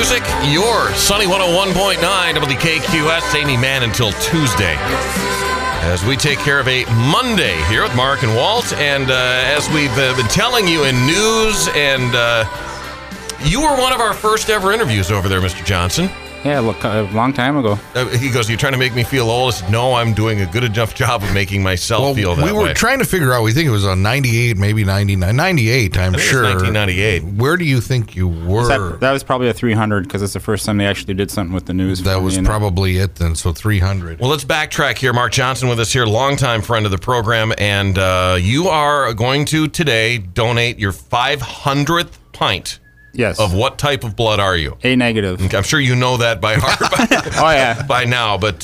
music, your Sunny 101.9 WKQS, Amy Mann until Tuesday. As we take care of a Monday here with Mark and Walt, and as we've been telling you in news, and you were one of our first ever interviews over there, Mr. Johnson. Yeah, look, a long time ago. He goes, "You're trying to make me feel old?" I said, "No, I'm doing a good enough job of making myself feel that way." We were trying to figure out, we think it was on 98, maybe 99, 98, I'm sure. 1998. Where do you think you were? That was probably a 300, because it's the first time they actually did something with the news. That was probably it then, so 300. Well, let's backtrack here. Mark Johnson with us here, longtime friend of the program, and you are going to today donate your 500th pint. Yes. Of what type of blood are you? A negative. I'm sure you know that by heart oh, yeah. by now, but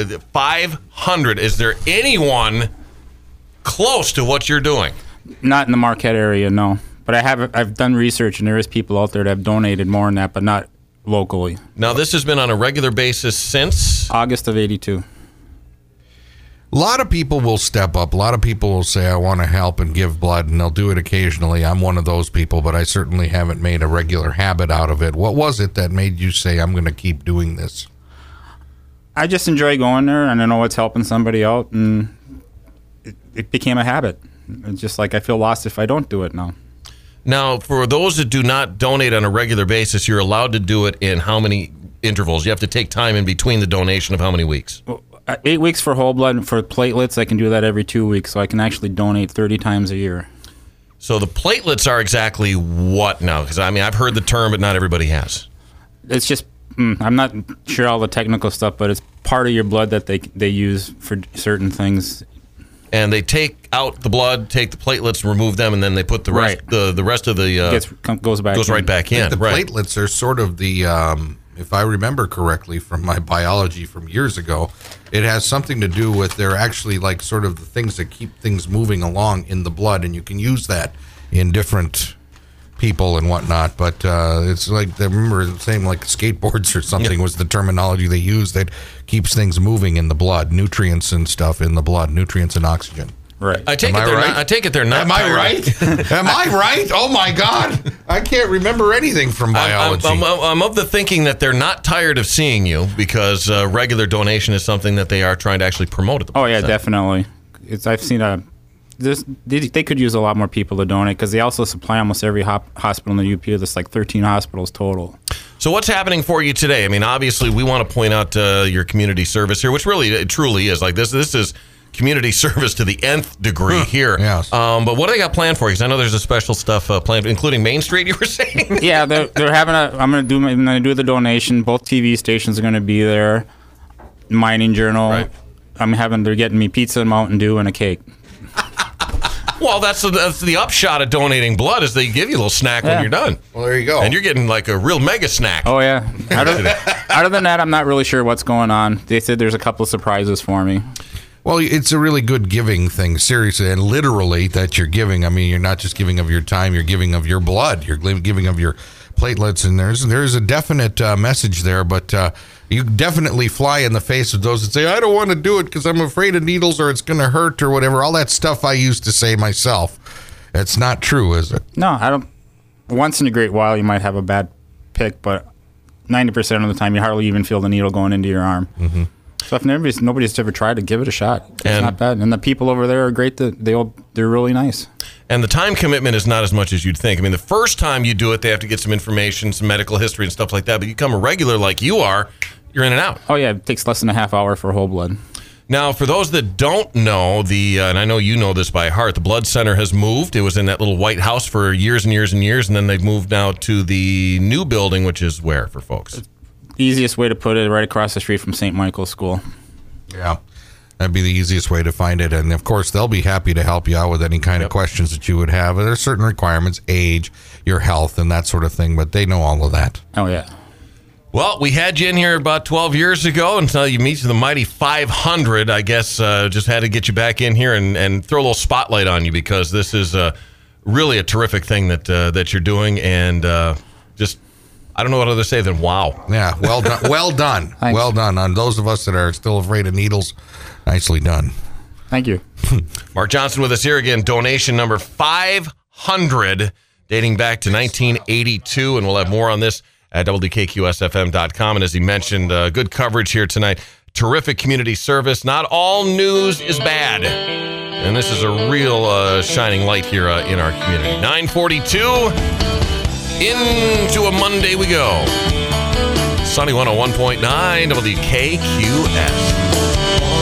500, is there anyone close to what you're doing? Not in the Marquette area, no. But I've done research, and there is people out there that have donated more than that, but not locally. Now, this has been on a regular basis since? August of 82. A lot of people will step up. A lot of people will say, I want to help and give blood, and they'll do it occasionally. I'm one of those people, but I certainly haven't made a regular habit out of it. What was it that made you say, I'm going to keep doing this? I just enjoy going there, and I know it's helping somebody out, and it became a habit. It's just like I feel lost if I don't do it now. Now, for those that do not donate on a regular basis, you're allowed to do it in how many intervals? You have to take time in between the donation of how many weeks? Well, 8 weeks for whole blood, and for platelets, I can do that every 2 weeks, so I can actually donate 30 times a year. So the platelets are exactly what now? Because, I mean, I've heard the term, but not everybody has. It's just, I'm not sure all the technical stuff, but it's part of your blood that they use for certain things. And they take out the blood, take the platelets, remove them, and then they put the rest, the rest of the goes right back in. The platelets are sort of the, if I remember correctly from my biology from years ago, it has something to do with they're actually like sort of the things that keep things moving along in the blood, and you can use that in different people and whatnot. But it's like, I remember saying like skateboards or something was the terminology they used that keeps things moving in the blood, nutrients and stuff in the blood, nutrients and oxygen. Right. I take it they're not. Am I right? Am I right? Oh my God! I can't remember anything from biology. I'm of the thinking that they're not tired of seeing you, because regular donation is something that they are trying to actually promote at the moment. Oh yeah, definitely. I've seen they could use a lot more people to donate, because they also supply almost every hospital in the UP. There's like 13 hospitals total. So what's happening for you today? I mean, obviously we want to point out your community service here, which really it truly is like this. This is community service to the nth degree here. Yes. But what do they got planned for you? Because I know there's a special stuff planned, including Main Street, you were saying? Yeah, they're having I'm going to do the donation. Both TV stations are going to be there. Mining Journal. Right. They're getting me pizza and Mountain Dew and a cake. Well, that's the upshot of donating blood, is they give you a little snack when you're done. Well, there you go. And you're getting like a real mega snack. Oh, yeah. Other than that, I'm not really sure what's going on. They said there's a couple of surprises for me. Well, it's a really good giving thing, seriously, and literally that you're giving. I mean, you're not just giving of your time, you're giving of your blood, you're giving of your platelets, and there's a definite message there, but you definitely fly in the face of those that say, I don't want to do it because I'm afraid of needles or it's going to hurt or whatever. All that stuff I used to say myself. It's not true, is it? No, I don't. Once in a great while, you might have a bad pick, but 90% of the time, you hardly even feel the needle going into your arm. Mm-hmm. So if nobody's ever tried to give it a shot. It's not bad. And the people over there are great. They're really nice. And the time commitment is not as much as you'd think. I mean, the first time you do it, they have to get some information, some medical history and stuff like that. But you become a regular like you are, you're in and out. Oh, yeah. It takes less than a half hour for whole blood. Now, for those that don't know, and I know you know this by heart, the Blood Center has moved. It was in that little white house for years and years and years, and then they've moved now to the new building, which is where for folks? The easiest way to put it, right across the street from St. Michael's School. Yeah, that'd be the easiest way to find it. And, of course, they'll be happy to help you out with any kind of questions that you would have. There's certain requirements, age, your health, and that sort of thing, but they know all of that. Oh, yeah. Well, we had you in here about 12 years ago until you meet the mighty 500. I guess just had to get you back in here and throw a little spotlight on you, because this is really a terrific thing that you're doing, and just I don't know what other to say than wow. Yeah, well done. Well done. Well done. On those of us that are still afraid of needles, nicely done. Thank you. Mark Johnson with us here again. Donation number 500, dating back to 1982, and we'll have more on this at WKQSFM.com. And as he mentioned, good coverage here tonight. Terrific community service. Not all news is bad. And this is a real shining light here in our community. 9:42. Into a Monday we go. Sunny 101.9 WKQS.